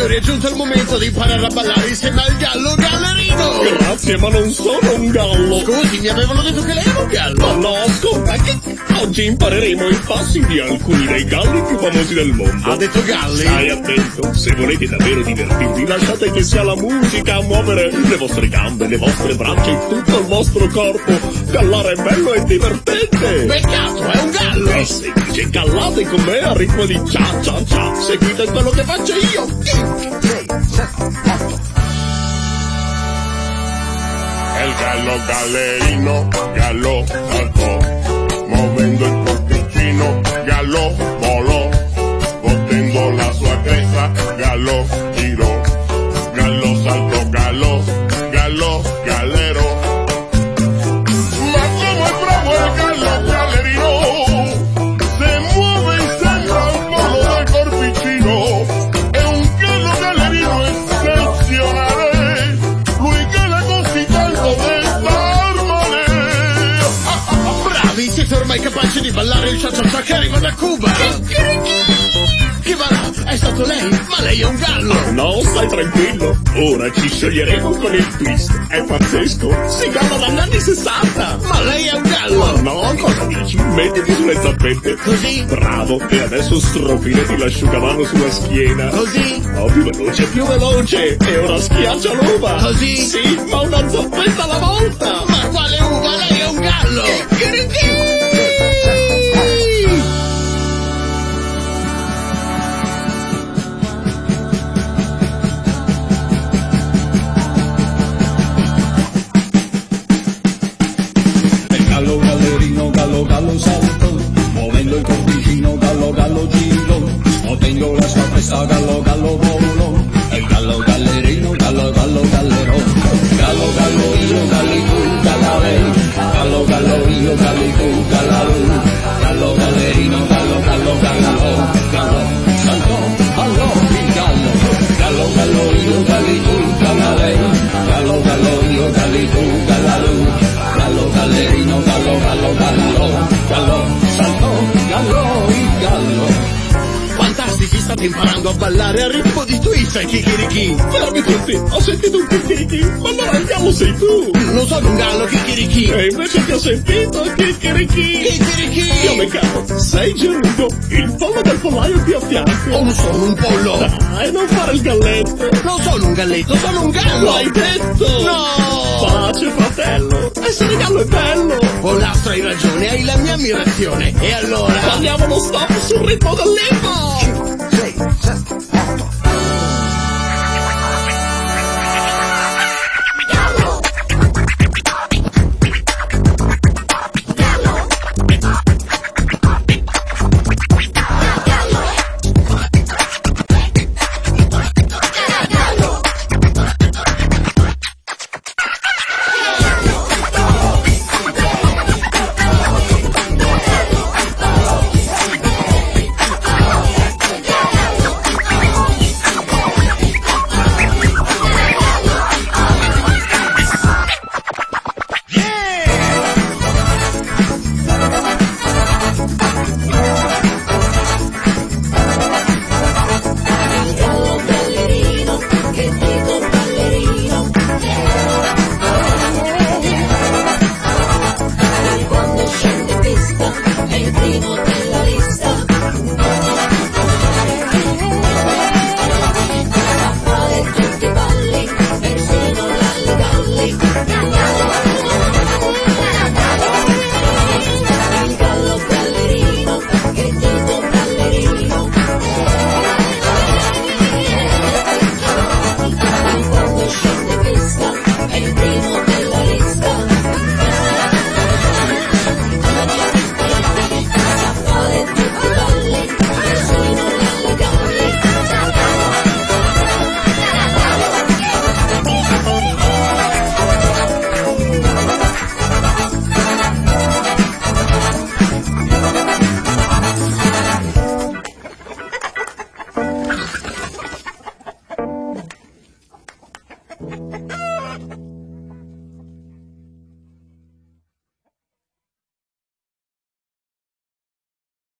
signori, è giunto il momento di imparare a ballare insieme al gallo gallerino. Grazie, ma non sono un gallo. Scusi, mi avevano detto che lei era un gallo. Ma no, ascolta, che oggi impareremo i passi di alcuni dei galli più famosi del mondo. Ha detto galli? Stai attento, se volete davvero divertirvi, lasciate che sia la musica a muovere le vostre gambe, le vostre braccia e tutto il vostro corpo. Gallare è bello e divertente. Peccato, è un gallo. È semplice, gallate con me a ritmo di cia cia cia. Seguite quello che faccio io. 6, 7, 8. El gallo gallerino, gallo saltó, moviendo el corpicino, gallo voló, botendo la sua cresta, gallo giró, gallo saltó, gallo, gallo galero. Ma como es bravo el gallo gallerino, se mueve y sembra al modo del corpicino, è un gallo gallerino excepcionale, lui che la concitando Bravi, siete ormai capaci di ballare il cha-cha-cha che arriva da Cuba. Che va là? È stato lei? Ma lei è un gallo. No, stai tranquillo. Ora ci scioglieremo con il twist. È pazzesco. Si galla dagli anni 60. Ma lei è un gallo. No, cosa dici? Mettiti sulle zappette. Così? Bravo. E adesso strofilati l'asciugamano sulla schiena. Così? No, più veloce, più veloce. E ora schiaccia l'uva. Così? Sì, ma una zappetta alla volta. Ma quale uva? Lei è un gallo. Gallo gallerino, gallo gallo salto, moviendo el corpicino, gallo gallo giro, no tengo la sorpresa, gallo gallo volo, el gallo gallerino, gallo gallo gallero, gallo gallo io, gallicu, galare, gallo gallo io, gallicu, galaru, gallo gallerino, gallo gallo gallaro, gallo salto, gallo il gallo, gallo gallo io, gallicu, galare, gallo gallo io, gallicu, galaru, gallo gallerino, gallo gallo gallo, gallo salto, gallo il gallo. Fantastici, state imparando a ballare a ritmo di twist e chicchirichi. Fermi tutti. Ho sentito un chicchirichi. Ma allora il gallo sei tu. Non sono un gallo, chicchirichi. E invece ti ho sentito chicchirichi. Chicchirichi. Io beccato. Sei Gerudo, il pollo del pollaio qui a fianco. Non sono un pollo. Dai, non fare il galletto. Non sono un galletto, sono un gallo. L'hai detto. No. Pace, fratello. Essere gallo è bello. Polastro, hai ragione, hai la mia ammirazione. E allora? Andiamo lo stop sul ritmo dell'hip hop. 6, 7,